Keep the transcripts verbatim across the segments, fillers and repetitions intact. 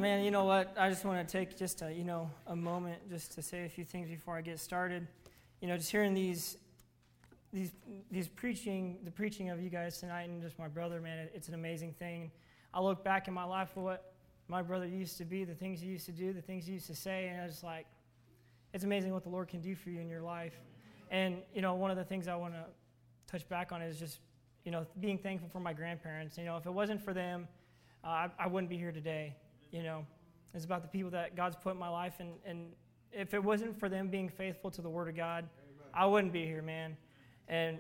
Man, you know what? I just want to take just a, you know, a moment just to say a few things before I get started. You know, just hearing these, these, these preaching, the preaching of you guys tonight, and just my brother, man, it, it's an amazing thing. I look back in my life for what my brother used to be, the things he used to do, the things he used to say, and I was like, it's amazing what the Lord can do for you in your life. And you know, one of the things I want to touch back on is just, you know, being thankful for my grandparents. You know, if it wasn't for them, uh, I, I wouldn't be here today. You know, it's about the people that God's put in my life, and, and if it wasn't for them being faithful to the Word of God, I wouldn't be here, man. And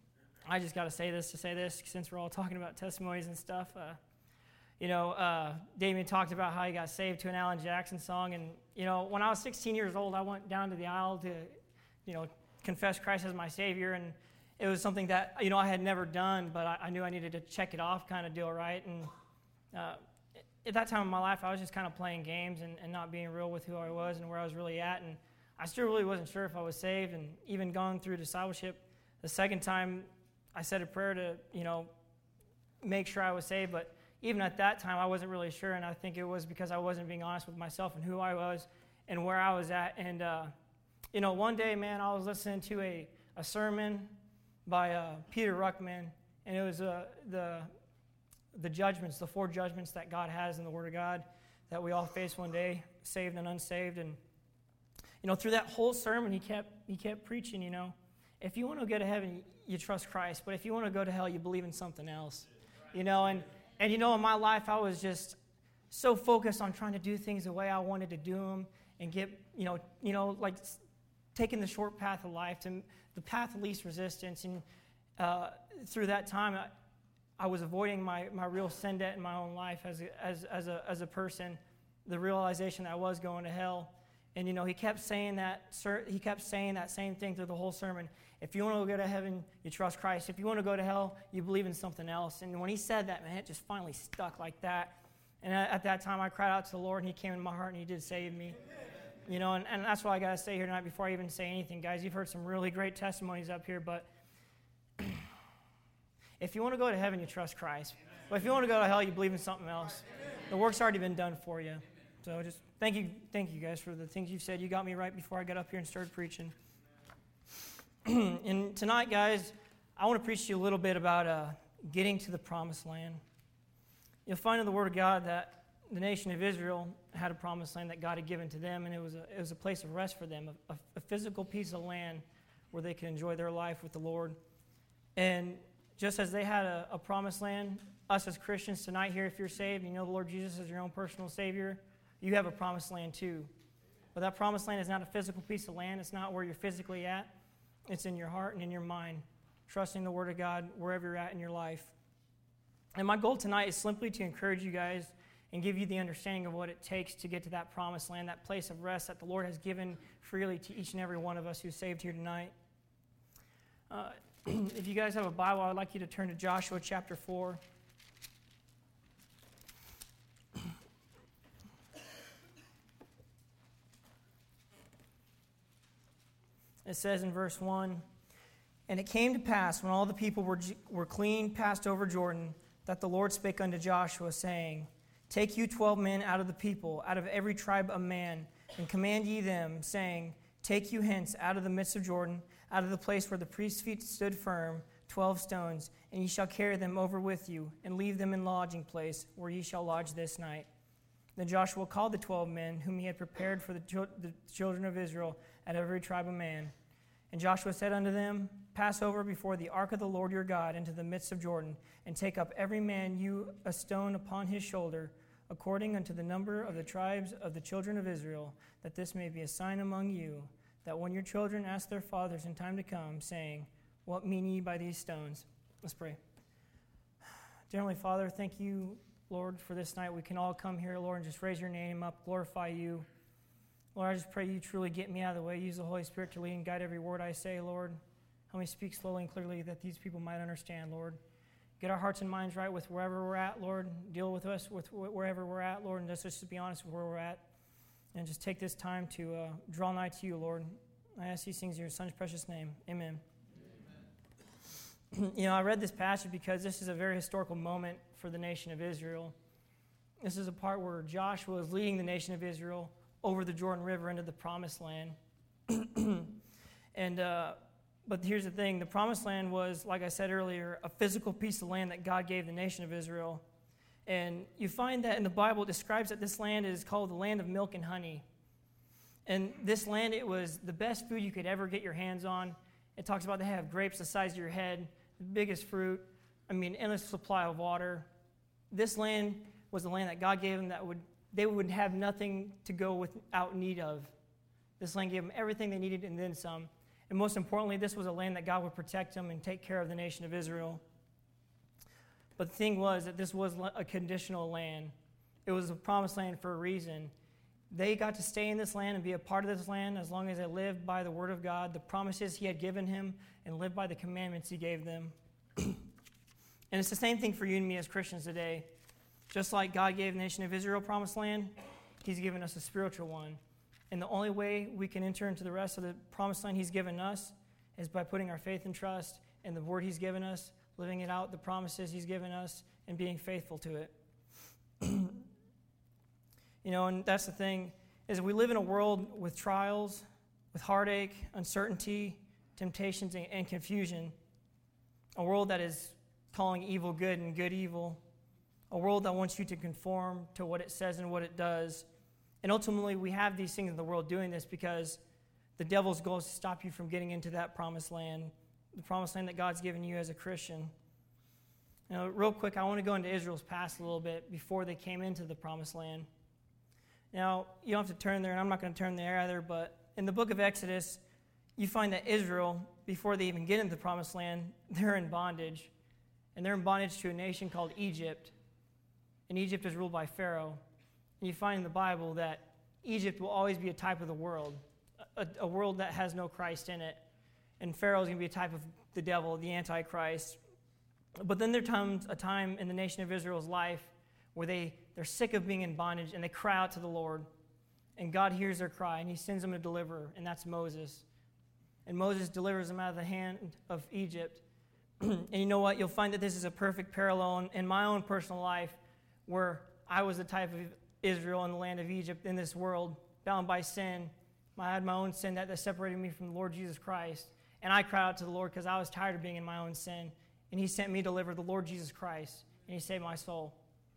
I just got to say this to say this, since we're all talking about testimonies and stuff. Uh, you know, uh, Damien talked about how he got saved to an Alan Jackson song, and, you know, when I was sixteen years old, I went down to the aisle to, you know, confess Christ as my Savior, and it was something that, you know, I had never done, but I, I knew I needed to check it off kind of deal, right? And uh, at that time in my life, I was just kind of playing games and, and not being real with who I was and where I was really at, and I still really wasn't sure if I was saved. And even going through discipleship, the second time I said a prayer to, you know, make sure I was saved, but even at that time, I wasn't really sure, and I think it was because I wasn't being honest with myself and who I was and where I was at. And, uh, you know, one day, man, I was listening to a, a sermon by uh, Peter Ruckman, and it was uh, the the judgments, the four judgments that God has in the Word of God that we all face one day, saved and unsaved. And, you know, through that whole sermon, he kept he kept preaching, you know, if you want to go to heaven, you trust Christ, but if you want to go to hell, you believe in something else, you know. And, and you know, in my life, I was just so focused on trying to do things the way I wanted to do them and get, you know, you know, like taking the short path of life, to the path of least resistance. And uh, through that time, I, I was avoiding my, my real sin debt in my own life as a, as as a as a person, the realization that I was going to hell. And you know, he kept saying that he kept saying that same thing through the whole sermon. If you want to go to heaven, you trust Christ. If you want to go to hell, you believe in something else. And when he said that, man, it just finally stuck like that. And at, at that time, I cried out to the Lord, and he came in my heart, and he did save me. You know, and, and that's what I got to say here tonight before I even say anything. Guys, you've heard some really great testimonies up here, but if you want to go to heaven, you trust Christ. But if you want to go to hell, you believe in something else. The work's already been done for you. So just thank you, thank you guys for the things you've said. You got me right before I got up here and started preaching. And tonight, guys, I want to preach to you a little bit about uh, getting to the promised land. You'll find in the Word of God that the nation of Israel had a promised land that God had given to them, and it was a, it was a place of rest for them, a, a physical piece of land where they could enjoy their life with the Lord. And just as they had a, a promised land, us as Christians tonight here, if you're saved, you know the Lord Jesus is your own personal Savior, you have a promised land too. But that promised land is not a physical piece of land. It's not where you're physically at. It's in your heart and in your mind, trusting the Word of God wherever you're at in your life. And my goal tonight is simply to encourage you guys and give you the understanding of what it takes to get to that promised land, that place of rest that the Lord has given freely to each and every one of us who's saved here tonight. Uh, if you guys have a Bible, I'd like you to turn to Joshua chapter four. It says in verse one, "And it came to pass, when all the people were, were clean passed over Jordan, that the Lord spake unto Joshua, saying, Take you twelve men out of the people, out of every tribe a man, and command ye them, saying, Take you hence out of the midst of Jordan, out of the place where the priest's feet stood firm, twelve stones, and ye shall carry them over with you, and leave them in lodging place, where ye shall lodge this night. Then Joshua called the twelve men, whom he had prepared for the, the children of Israel, out of every tribe a man. And Joshua said unto them, Pass over before the ark of the Lord your God into the midst of Jordan, and take up every man you a stone upon his shoulder, according unto the number of the tribes of the children of Israel, that this may be a sign among you, that when your children ask their fathers in time to come, saying, What mean ye by these stones?" Let's pray. Dear Heavenly Father, thank you, Lord, for this night. We can all come here, Lord, and just raise your name up, glorify you. Lord, I just pray you truly get me out of the way. Use the Holy Spirit to lead and guide every word I say, Lord. Help me speak slowly and clearly that these people might understand, Lord. Get our hearts and minds right with wherever we're at, Lord. Deal with us with wherever we're at, Lord, and let's just be honest with where we're at. And just take this time to uh, draw nigh to you, Lord. I ask these things in your Son's precious name. Amen. Amen. You know, I read this passage because this is a very historical moment for the nation of Israel. This is a part where Joshua is leading the nation of Israel over the Jordan River into the Promised Land. and uh, But here's the thing. The Promised Land was, like I said earlier, a physical piece of land that God gave the nation of Israel. And you find that in the Bible, it describes that this land is called the land of milk and honey. And this land, it was the best food you could ever get your hands on. It talks about they have grapes the size of your head, the biggest fruit, I mean, endless supply of water. This land was the land that God gave them that would they would have nothing to go without need of. This land gave them everything they needed and then some. And most importantly, this was a land that God would protect them and take care of the nation of Israel. But the thing was that this was a conditional land. It was a promised land for a reason. They got to stay in this land and be a part of this land as long as they lived by the word of God, the promises he had given him, and lived by the commandments he gave them. And it's the same thing for you and me as Christians today. Just like God gave the nation of Israel a promised land, he's given us a spiritual one. And the only way we can enter into the rest of the promised land he's given us is by putting our faith and trust in the word he's given us, living it out, the promises he's given us, and being faithful to it. You know, and that's the thing, is we live in a world with trials, with heartache, uncertainty, temptations, and, and confusion. A world that is calling evil good and good evil. A world that wants you to conform to what it says and what it does. And ultimately, we have these things in the world doing this because the devil's goal is to stop you from getting into that promised land, the promised land that God's given you as a Christian. Now, real quick, I want to go into Israel's past a little bit before they came into the promised land. Now, you don't have to turn there, and I'm not going to turn there either, but in the book of Exodus, you find that Israel, before they even get into the promised land, they're in bondage. And they're in bondage to a nation called Egypt. And Egypt is ruled by Pharaoh. And you find in the Bible that Egypt will always be a type of the world, a, a world that has no Christ in it. And Pharaoh is going to be a type of the devil, the Antichrist. But then there comes a time in the nation of Israel's life where they, they're sick of being in bondage, and they cry out to the Lord. And God hears their cry, and he sends them a deliverer, and that's Moses. And Moses delivers them out of the hand of Egypt. And you know what? You'll find that this is a perfect parallel in, in my own personal life, where I was the type of Israel in the land of Egypt in this world, bound by sin. I had my own sin that, that separated me from the Lord Jesus Christ. And I cried out to the Lord because I was tired of being in my own sin. And he sent me to deliver the Lord Jesus Christ, and he saved my soul.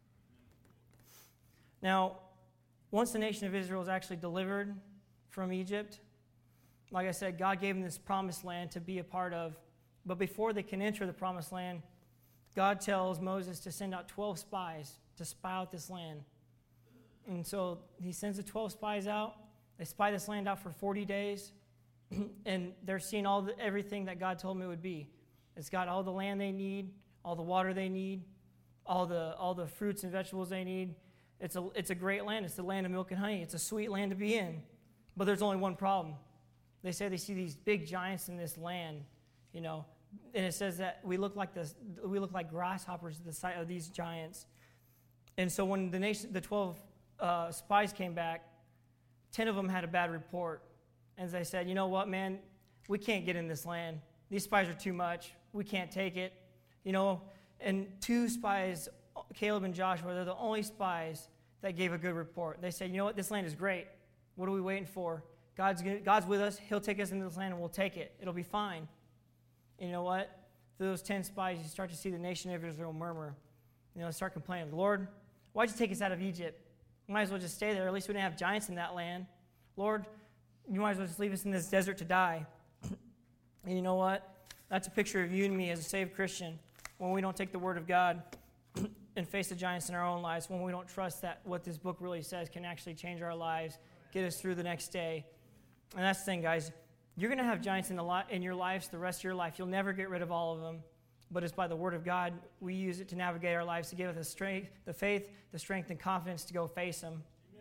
Now, once the nation of Israel is actually delivered from Egypt, like I said, God gave them this promised land to be a part of. But before they can enter the promised land, God tells Moses to send out twelve spies to spy out this land. And so he sends the twelve spies out. They spy this land out for forty days, and they're seeing all the, everything that God told them it would be. It's got all the land they need, all the water they need, all the all the fruits and vegetables they need. It's a it's a great land. It's the land of milk and honey. It's a sweet land to be in. But there's only one problem. They say they see these big giants in this land, you know, and it says that we look like this we look like grasshoppers at the sight of these giants. And so when the nation the twelve uh, spies came back, ten of them had a bad report. And they said, you know what, man, we can't get in this land. These spies are too much. We can't take it. You know, and two spies, Caleb and Joshua, they're the only spies that gave a good report. They said, you know what, this land is great. What are we waiting for? God's God's with us. He'll take us into this land and we'll take it. It'll be fine. And you know what? Through those ten spies, you start to see the nation of Israel murmur. You know, start complaining, Lord, why'd you take us out of Egypt? We might as well just stay there. At least we didn't have giants in that land. Lord, you might as well just leave us in this desert to die. And you know what? That's a picture of you and me as a saved Christian when we don't take the word of God and face the giants in our own lives, when we don't trust that what this book really says can actually change our lives, get us through the next day. And that's the thing, guys. You're going to have giants in, the li- in your lives the rest of your life. You'll never get rid of all of them. But it's by the word of God, we use it to navigate our lives, to give us the strength, the faith, the strength, and confidence to go face them.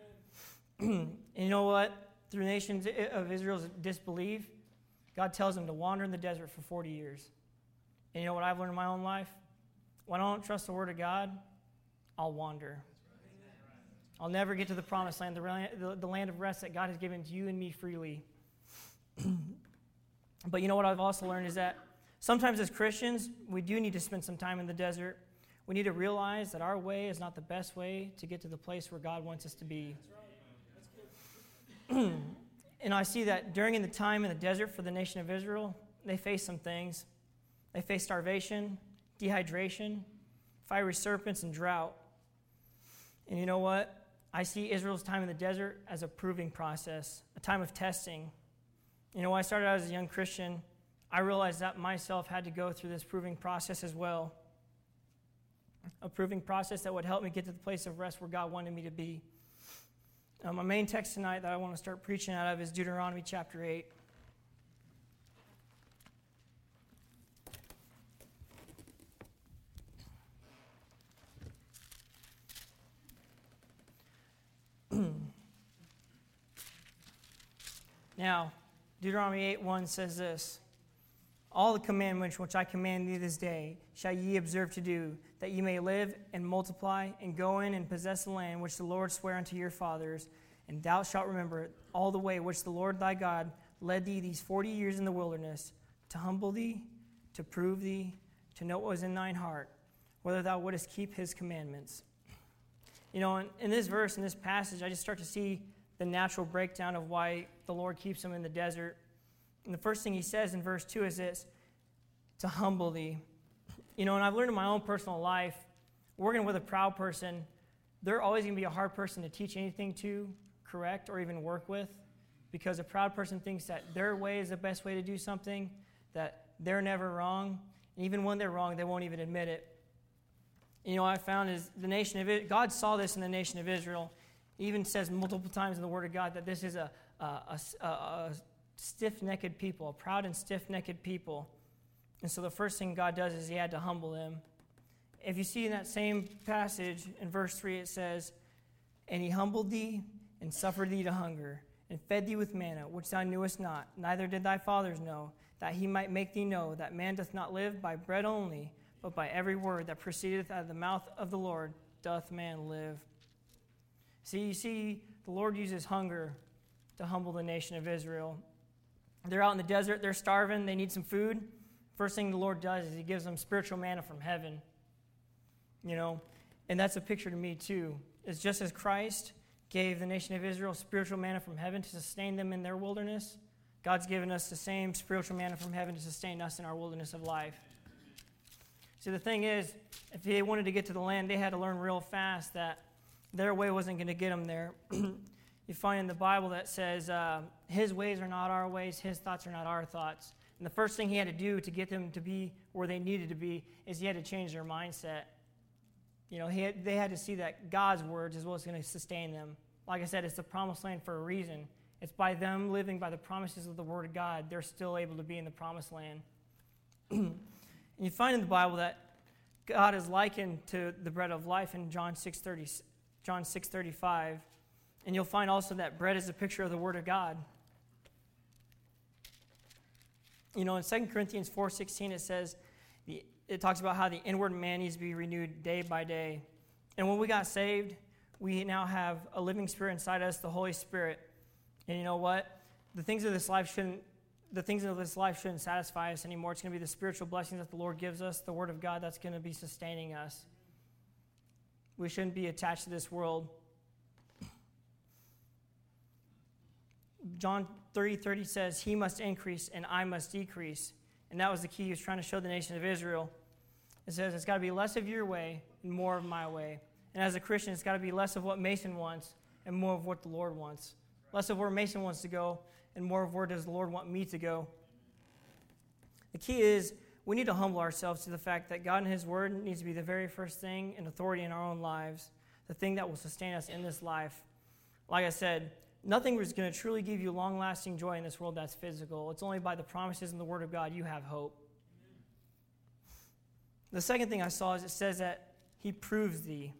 And you know what? Through nations of Israel's disbelief, God tells them to wander in the desert for forty years. And you know what I've learned in my own life? When I don't trust the word of God, I'll wander. I'll never get to the promised land, the, the land of rest that God has given to you and me freely. But you know what I've also learned is that sometimes as Christians, we do need to spend some time in the desert. We need to realize that our way is not the best way to get to the place where God wants us to be. That's right. That's good. And I see that during the time in the desert for the nation of Israel, they faced some things. They faced starvation, dehydration, fiery serpents, and drought. And you know what? I see Israel's time in the desert as a proving process, a time of testing. You know, when I started out as a young Christian, I realized that myself had to go through this proving process as well. A proving process that would help me get to the place of rest where God wanted me to be. Uh, my main text tonight that I want to start preaching out of is Deuteronomy chapter eight. Now, Deuteronomy eight one says this: all the commandments which I command thee this day shall ye observe to do, that ye may live and multiply, and go in and possess the land which the Lord sware unto your fathers. And thou shalt remember all the way which the Lord thy God led thee these forty years in the wilderness, to humble thee, to prove thee, to know what was in thine heart, whether thou wouldest keep his commandments. You know, in, in this verse, in this passage, I just start to see the natural breakdown of why the Lord keeps them in the desert. And the first thing he says in verse two is this: to humble thee. You know, and I've learned in my own personal life, working with a proud person, they're always going to be a hard person to teach anything to, correct, or even work with, because a proud person thinks that their way is the best way to do something, that they're never wrong, and even when they're wrong, they won't even admit it. You know, what I found is the nation of it, God saw this in the nation of Israel. He even says multiple times in the Word of God that this is a, a, a, a, a stiff-necked people, a proud and stiff-necked people. And so the first thing God does is he had to humble them. If you see in that same passage, in verse three, it says, and he humbled thee and suffered thee to hunger, and fed thee with manna, which thou knewest not, neither did thy fathers know, that he might make thee know that man doth not live by bread only, but by every word that proceedeth out of the mouth of the Lord doth man live. See, you see, the Lord uses hunger to humble the nation of Israel. They're out in the desert, they're starving, they need some food. First thing the Lord does is he gives them spiritual manna from heaven. You know, and that's a picture to me too. It's just as Christ gave the nation of Israel spiritual manna from heaven to sustain them in their wilderness, God's given us the same spiritual manna from heaven to sustain us in our wilderness of life. See, the thing is, if they wanted to get to the land, they had to learn real fast that their way wasn't going to get them there. You find in the Bible that says, uh, his ways are not our ways, his thoughts are not our thoughts. And the first thing he had to do to get them to be where they needed to be is he had to change their mindset. You know, he had, they had to see that God's words is what's going to sustain them. Like I said, it's the promised land for a reason. It's by them living by the promises of the Word of God, they're still able to be in the promised land. And you find in the Bible that God is likened to the bread of life in John six thirty, John six thirty-five. And you'll find also that bread is a picture of the Word of God. You know, in Second Corinthians four sixteen, it says, the, it talks about how the inward man needs to be renewed day by day. And when we got saved, we now have a living spirit inside us, the Holy Spirit. And you know what? The things of this life shouldn't, the things of this life shouldn't satisfy us anymore. It's going to be the spiritual blessings that the Lord gives us, the Word of God that's going to be sustaining us. We shouldn't be attached to this world. John three thirty says, he must increase and I must decrease. And that was the key he was trying to show the nation of Israel. It says it's got to be less of your way and more of my way. And as a Christian, it's got to be less of what Mason wants and more of what the Lord wants. Less of where Mason wants to go and more of where does the Lord want me to go. The key is we need to humble ourselves to the fact that God and his word needs to be the very first thing and authority in our own lives, the thing that will sustain us in this life. Like I said, nothing is going to truly give you long-lasting joy in this world that's physical. It's only by the promises in the Word of God you have hope. The second thing I saw is it says that he proves thee.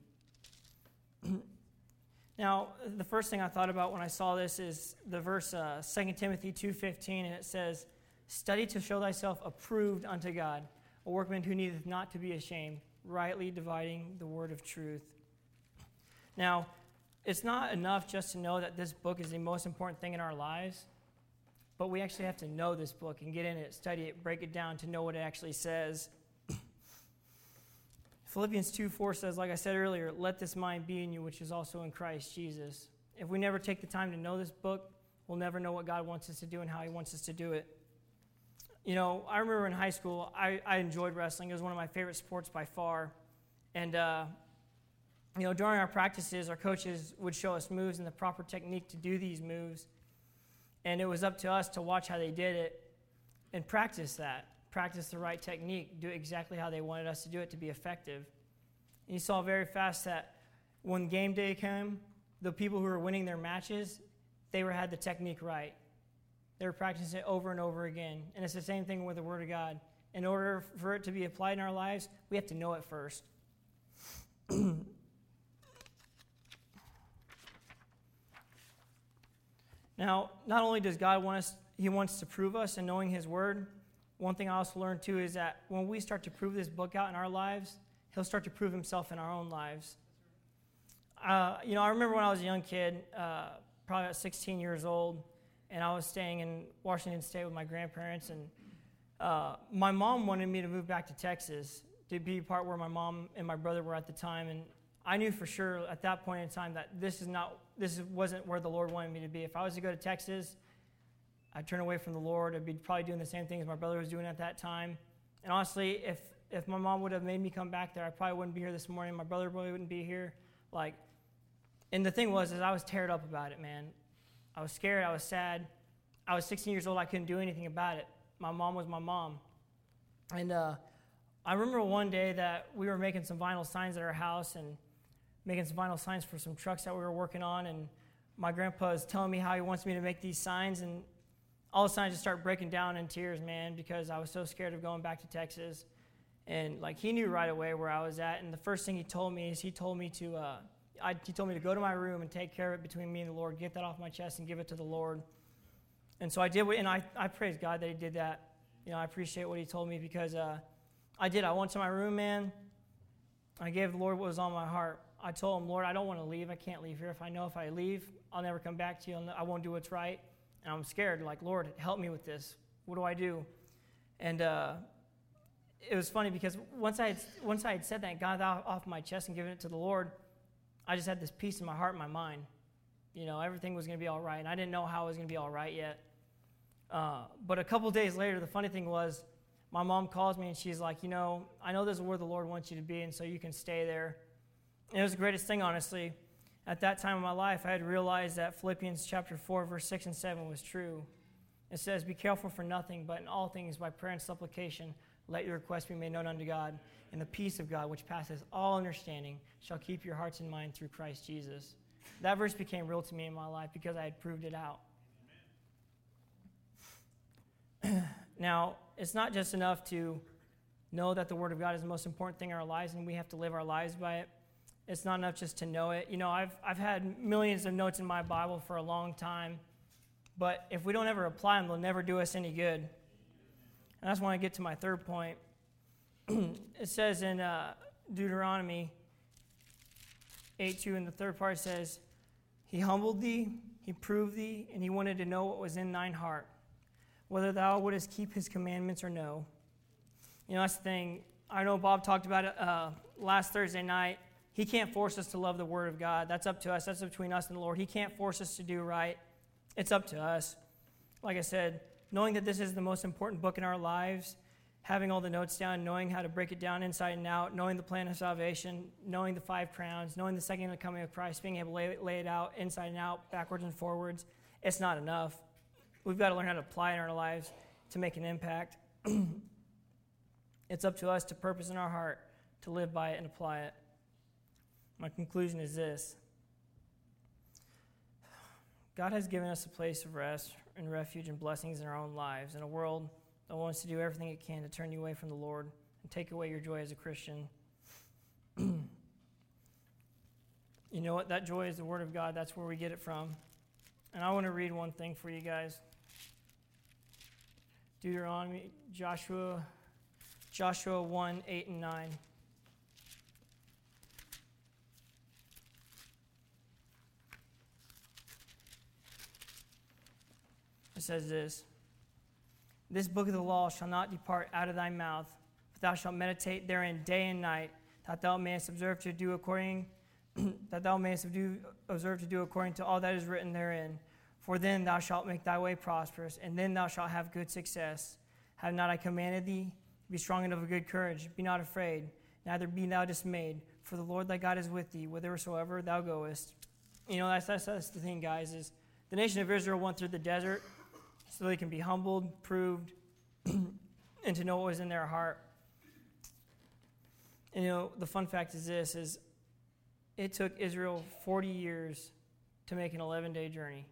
Now, the first thing I thought about when I saw this is the verse uh, Second Timothy two fifteen, and it says, study to show thyself approved unto God, a workman who needeth not to be ashamed, rightly dividing the word of truth. Now, it's not enough just to know that this book is the most important thing in our lives, but we actually have to know this book and get in it, study it, break it down to know what it actually says. Philippians two four says, like I said earlier, let this mind be in you, which is also in Christ Jesus. If we never take the time to know this book, we'll never know what God wants us to do and how he wants us to do it. You know, I remember in high school, I, I enjoyed wrestling. It was one of my favorite sports by far. And, uh, you know, during our practices, our coaches would show us moves and the proper technique to do these moves. And it was up to us to watch how they did it and practice that. Practice the right technique, do it exactly how they wanted us to do it to be effective. And you saw very fast that when game day came, the people who were winning their matches, they were had the technique right. They were practicing it over and over again. And it's the same thing with the Word of God. In order for it to be applied in our lives, we have to know it first. Now, not only does God want us, he wants to prove us in knowing his Word. One thing I also learned, too, is that when we start to prove this book out in our lives, he'll start to prove himself in our own lives. Uh, you know, I remember when I was a young kid, uh, probably about sixteen years old, and I was staying in Washington State with my grandparents, and uh, my mom wanted me to move back to Texas to be part where my mom and my brother were at the time, and I knew for sure at that point in time that this is not, this wasn't where the Lord wanted me to be. If I was to go to Texas, I'd turn away from the Lord. I'd be probably doing the same things my brother was doing at that time. And honestly, if if my mom would have made me come back there, I probably wouldn't be here this morning. My brother probably wouldn't be here. Like, and the thing was, is I was teared up about it, man. I was scared. I was sad. I was sixteen years old. I couldn't do anything about it. My mom was my mom. And uh, I remember one day that we were making some vinyl signs at our house and making some vinyl signs for some trucks that we were working on. And my grandpa is telling me how he wants me to make these signs. And all of a sudden, I just start breaking down in tears, man, because I was so scared of going back to Texas. And, like, he knew right away where I was at. And the first thing he told me is he told me to uh, I, he told me to go to my room and take care of it between me and the Lord, get that off my chest and give it to the Lord. And so I did, and I, I praise God that he did that. You know, I appreciate what he told me because uh, I did. I went to my room, man. I gave the Lord what was on my heart. I told him, Lord, I don't want to leave. I can't leave here. If I know if I leave, I'll never come back to you. I won't do what's right. And I'm scared. Like, Lord, help me with this. What do I do? And uh, it was funny because once I had, once I had said that and got that off my chest and given it to the Lord, I just had this peace in my heart and my mind. You know, everything was going to be all right. And I didn't know how it was going to be all right yet. Uh, but a couple days later, the funny thing was, my mom calls me and she's like, you know, I know this is where the Lord wants you to be, and so you can stay there. And it was the greatest thing, honestly. At that time in my life, I had realized that Philippians chapter four, verse six and seven was true. It says, be careful for nothing, but in all things by prayer and supplication, let your requests be made known unto God, and the peace of God, which passes all understanding, shall keep your hearts and minds through Christ Jesus. That verse became real to me in my life because I had proved it out. Now, it's not just enough to know that the Word of God is the most important thing in our lives and we have to live our lives by it. It's not enough just to know it. You know, I've I've had millions of notes in my Bible for a long time, but if we don't ever apply them, they'll never do us any good. And that's when I get to my third point. It says in uh, Deuteronomy eight two, in the third part, it says, he humbled thee, he proved thee, and he wanted to know what was in thine heart, whether thou wouldest keep his commandments or no. You know, that's the thing. I know Bob talked about it uh, last Thursday night. He can't force us to love the Word of God. That's up to us. That's between us and the Lord. He can't force us to do right. It's up to us. Like I said, knowing that this is the most important book in our lives, having all the notes down, knowing how to break it down inside and out, knowing the plan of salvation, knowing the five crowns, knowing the second coming of Christ, being able to lay, lay it out inside and out, backwards and forwards, it's not enough. We've got to learn how to apply it in our lives to make an impact. It's up to us to purpose in our heart to live by it and apply it. My conclusion is this. God has given us a place of rest and refuge and blessings in our own lives in a world that wants to do everything it can to turn you away from the Lord and take away your joy as a Christian. You know what? That joy is the Word of God. That's where we get it from. And I want to read one thing for you guys. Deuteronomy, Joshua, Joshua one, eight, and nine. It says this, this book of the law shall not depart out of thy mouth, but thou shalt meditate therein day and night, that thou mayest observe to do according that thou mayest do, observe to do according to all that is written therein. For then thou shalt make thy way prosperous, and then thou shalt have good success. Have not I commanded thee? Be strong and of a good courage. Be not afraid, neither be thou dismayed, for the Lord thy God is with thee, whithersoever thou goest. You know, that's, that's, that's the thing, guys, is the nation of Israel went through the desert so they can be humbled, proved, and to know what was in their heart. And, you know, the fun fact is this, is it took Israel forty years to make an eleven-day journey.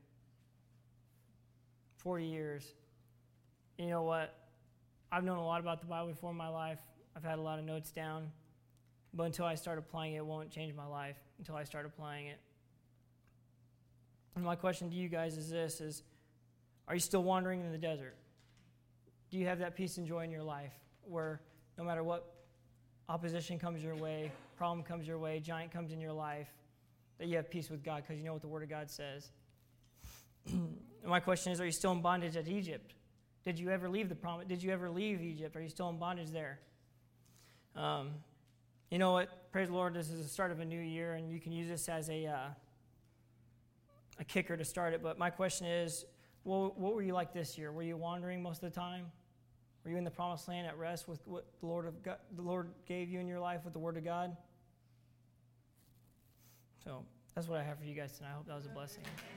forty years. And you know what? I've known a lot about the Bible before in my life. I've had a lot of notes down. But until I start applying it, it won't change my life until I start applying it. And my question to you guys is this, is are you still wandering in the desert? Do you have that peace and joy in your life where no matter what opposition comes your way, problem comes your way, giant comes in your life, that you have peace with God because you know what the Word of God says? My question is, are you still in bondage at Egypt? Did you ever leave the promise? Did you ever leave Egypt? Are you still in bondage there? Um, you know what? Praise the Lord, this is the start of a new year, and you can use this as a uh, a kicker to start it. But my question is, what, what were you like this year? Were you wandering most of the time? Were you in the promised land at rest with what the Lord of God, the Lord gave you in your life with the Word of God? So that's what I have for you guys tonight. I hope that was a blessing.